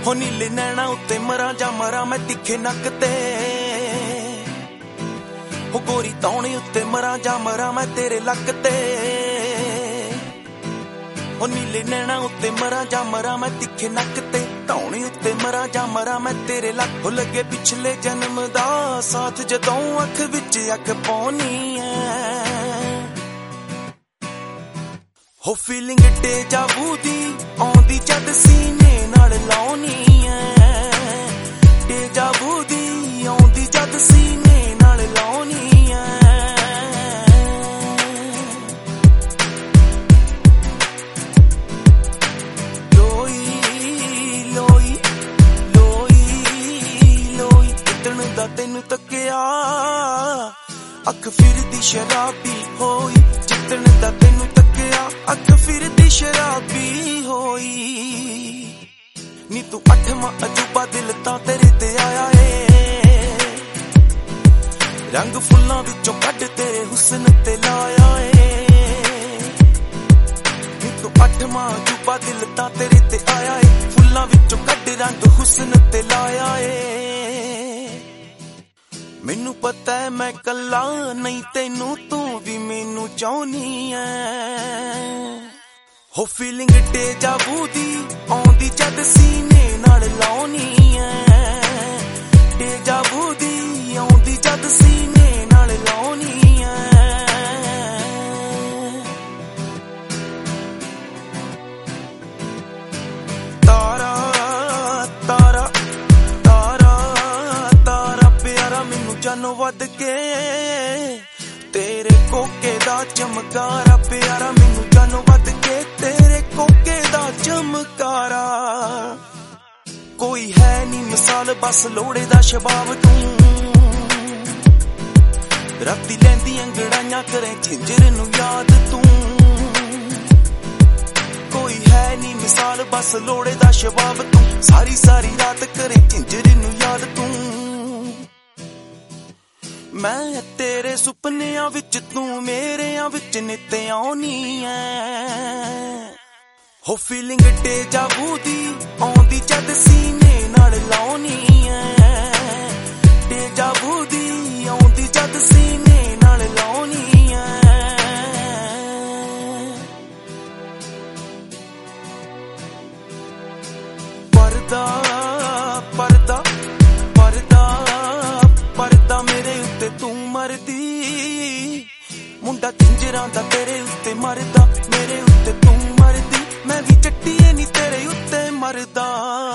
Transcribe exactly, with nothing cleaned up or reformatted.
ਹੋ ਨੀਲੇ ਨੈਣਾ ਉੱਤੇ ਮਰਾਂ ਜਾਂ ਮਰਾਂ ਮੈਂ ਤਿੱਖੇ ਨੱਕ ਤੇ, ਹੋ ਗੋਰੀ ਤੌਣੇ ਉੱਤੇ ਮਰਾਂ ਜਾਂ ਮਰਾਂ ਮੈਂ ਤੇਰੇ ਲੱਕ ਤੇ, ਹੋ ਨੀਲੇ ਨੈਣਾ ਉੱਤੇ ਮਰਾਂ ਜਾਂ ਮਰਾਂ ਮੈਂ ਤਿੱਖੇ ਨੱਕ ਤੇ, ਧੌਣੇ ਉੱਤੇ ਮਰਾਂ ਜਾਂ ਮਰਾਂ ਮੈਂ ਤੇਰੇ ਲੱਕ। ਹੋ ਲੱਗੇ ਪਿਛਲੇ ਜਨਮ ਦਾ ਸਾਥ ਜਦੋਂ ਅੱਖ ਵਿੱਚ ਅੱਖ ਪਾਉਣੀ ਐ, ਹੋ ਫੀਲਿੰਗ ਡੇਜਾਵੂ ਦੀ ਆਉਂਦੀ ਜਦ ਸੀਨੇ ਨਾਲ ਲਾਉਣੀ ਐ, ਡੇਜਾਵੂ ਦੀ ਆਉਂਦੀ ਜਦ ਸੀਨੇ ਨਾਲ ਲਾਉਣੀ ਐ। ਤੈਨੂੰ ਤੱਕਿਆ ਅੱਖ ਫਿਰਦੀ ਸ਼ਰਾਬੀ ਹੋਈ, ਜਿੱਤਣ ਦਾ ਤੈਨੂੰ ਤੱਕਿਆ ਅੱਖ ਫਿਰਦੀ ਸ਼ਰਾਬੀ ਹੋਈ। ਨੀ ਤੂੰ ਅੱਠਵਾਂ ਅਜੂਬਾ ਦਿਲ ਤਾਂ ਤੇਰੇ ਤੇ ਆਇਆ ਏ, ਰੰਗ ਫੁੱਲਾਂ ਵਿੱਚੋਂ ਕੱਢ ਤੇਰੇ ਹੁਸਨ ਤੇ ਲਾਇਆ ਏ। ਨੀ ਤੂੰ ਅੱਠਵਾਂ ਅਜੂਬਾ ਦਿਲ ਤਾਂ ਤੇਰੇ ਤੇ ਆਇਆ ਏ, ਫੁੱਲਾਂ ਵਿੱਚੋਂ ਕੱਢ ਰੰਗ ਹੁਸਨ ਤੇ ਲਾਇਆ ਏ। ਮੈਨੂੰ ਪਤਾ ਹੈ ਮੈਂ ਕੱਲਾ ਨਹੀਂ ਤੈਨੂੰ ਤੂੰ ਵੀ ਮੈਨੂੰ ਚਾਹੁੰਨੀ ਐ, ਹੋ ਫੀਲਿੰਗ ਡੇਜਾਵੂ ਦੀ ਆਉਂਦੀ ਜਦ ਸੀਨੇ ਨਾਲ ਲਾਉਣੀ ਐ, ਡੇਜਾਵੂ ਦੀ ਆਉਂਦੀ ਜਦ ਸੀਨੇ ਨਾਲ ਲਾਉਣੀ ਐ। ਤਾਰਾ ਤਾਰਾ ਜਾਨੋਂ ਵੱਧ ਕੇ ਤੇਰੇ ਕੋਕੇ ਦਾ ਚਮਕਾਰਾ, ਪਿਆਰਾ ਮੈਨੂੰ ਜਾਨੋਂ ਵੱਧ ਕੇ ਤੇਰੇ ਕੋਕੇ ਦਾ ਚਮਕਾਰਾ। ਕੋਈ ਹੈ ਨੀ ਮਿਸਾਲ ਬਸ ਲੋੜੇ ਦਾ ਸ਼ਬਾਬ ਤੂੰ, ਰਾਤੀ ਲੈਂਦੀ ਅੰਗੜਾਈਆਂ ਕਰੇ ਝਿੰਜਰ ਨੂੰ ਯਾਦ ਤੂੰ। ਕੋਈ ਹੈ ਨੀ ਮਿਸਾਲ ਬਸ ਲੋੜੇ ਦਾ ਸ਼ਬਾਬ ਤੂੰ, ਸਾਰੀ ਸਾਰੀ ਰਾਤ ਕਰੇ ਝਿੰਜਰ ਨੂੰ ਯਾਦ ਤੂੰ। ਮੈਂ ਤੇਰੇ ਸੁਪਨਿਆਂ ਵਿੱਚ ਤੂੰ ਮੇਰਿਆਂ ਵਿੱਚ ਨਿੱਤ ਆਉਣੀ ਐ, ਹੋ ਫੀਲਿੰਗ ਡੇਜਾਵੂ ਦੀ ਆਉਂਦੀ ਜਦ ਸੀਨੇ ਨਾਲ ਲਾਉਣੀ ਐ, ਡੇਜਾਵੂ ਦੀ ਆਉਂਦੀ ਜਦ ਸੀਨੇ ਨਾਲ ਲਾਉਣੀ ਐ। ਪਰਦਾ ਪਰਦਾ ਪਰਦਾ ਪਰਦਾ ਮੇਰੇ ਉੱਤੇ ਤੂੰ ਮਰਦੀ, ਮੁੰਡਾ ਕਿੰਜਰਾਂ ਦਾ ਤੇਰੇ ਉੱਤੇ ਮਰਦਾ, ਮੇਰੇ ਉੱਤੇ ਤੂੰ ਮਰਦੀ, ਮੈਂ ਵੀ ਚੱਟੀਏ ਨੀ ਤੇਰੇ ਉੱਤੇ ਮਰਦਾ।